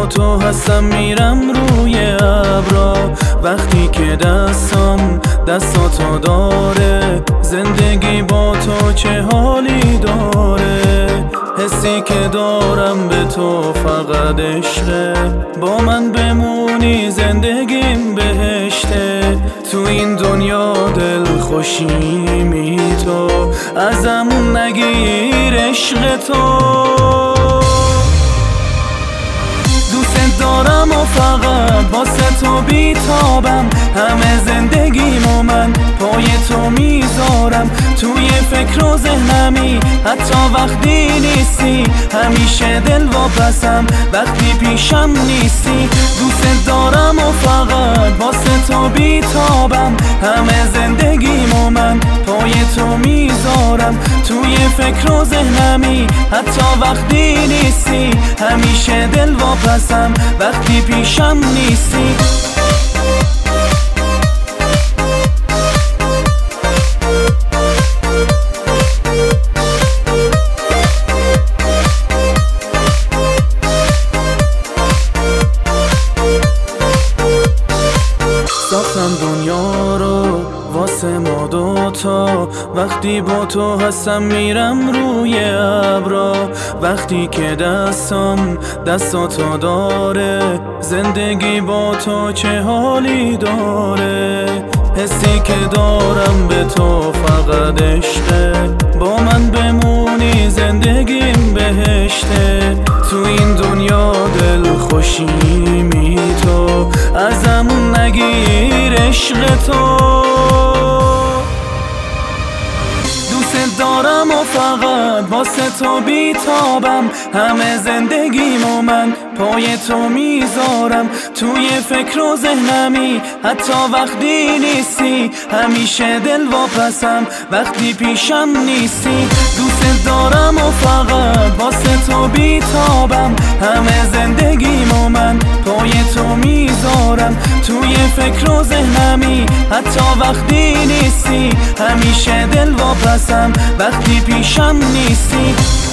تو هستم میرم روی ابرا، وقتی که دستاتو داره، زندگی با تو چه حالی داره. حسی که دارم به تو فقط عشقه، با من بمونی زندگیم بهشته. تو این دنیا دل خوشیمی تو، ازم نگیر عشق تو. دوست دارم و فقط واسه تو بیتابم، همه زندگیمو من پای تو میذارم. توی فکر و ذهنمی حتی وقتی نیستی، همیشه دل واپسم وقتی پیشم نیستی. دوست دارم و فقط واسه تو بیتابم، همه زندگیمو من پای تو میذارم. توی فکر و ذهنمی حتی وقتی نیستی، همیشه دل واپسم وقتی پیشم نیستی. ساختم دنیا رو واسه ما دوتا، وقتی با تو هستم میرم روی ابرا. وقتی که دستاتو داره، زندگی با تو چه حالی داره. حسی که دارم به تو فقط عشقه، با من بمونی زندگیم بهشته. تو این دنیا دل خوشیمی تو، ازم نگیر عشق تو. دوست دارم و فقط واسه تو بیتابم، همه زندگیمو من پای تو میذارم. توی فکر و ذهنمی حتی وقتی نیستی، همیشه دل واپسم وقتی پیشم نیستی. دوست دارم و فقط واسه تو بیتابم، همه زندگیمو من پای تو میذارم. توی فکر و ذهنمی حتی وقتی نیستی، همیشه دل واپسم وقتی پیشم نیستی.